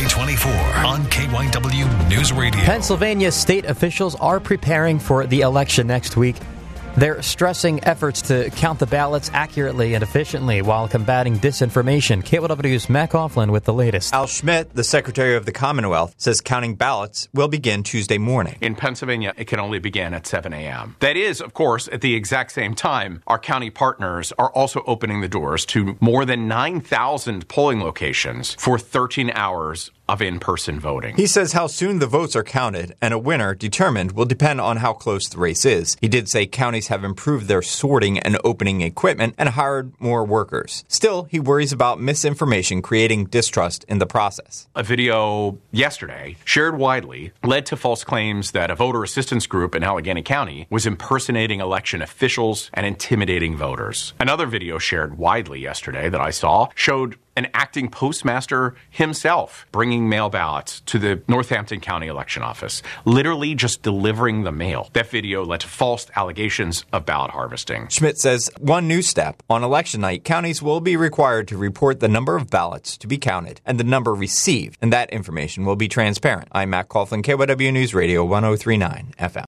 2024 on KYW News Radio. Pennsylvania state officials are preparing for the election next week. They're stressing efforts to count the ballots accurately and efficiently while combating disinformation. KYW's Matt Coughlin with the latest. Al Schmidt, the Secretary of the Commonwealth, says counting ballots will begin Tuesday morning. In Pennsylvania, it can only begin at 7 a.m. That is, of course, at the exact same time, our county partners are also opening the doors to more than 9,000 polling locations for 13 hours of in-person voting. He says how soon the votes are counted and a winner determined will depend on how close the race is. He did say counties have improved their sorting and opening equipment and hired more workers. Still, he worries about misinformation creating distrust in the process. A video yesterday, shared widely, led to false claims that a voter assistance group in Allegheny County was impersonating election officials and intimidating voters. Another video shared widely yesterday that I saw showed an acting postmaster himself bringing mail ballots to the Northampton County election office, literally just delivering the mail. That video led to false allegations of ballot harvesting. Schmidt says one new step on election night, counties will be required to report the number of ballots to be counted and the number received, and that information will be transparent. I'm Matt Coughlin, KYW News Radio 1039 FM.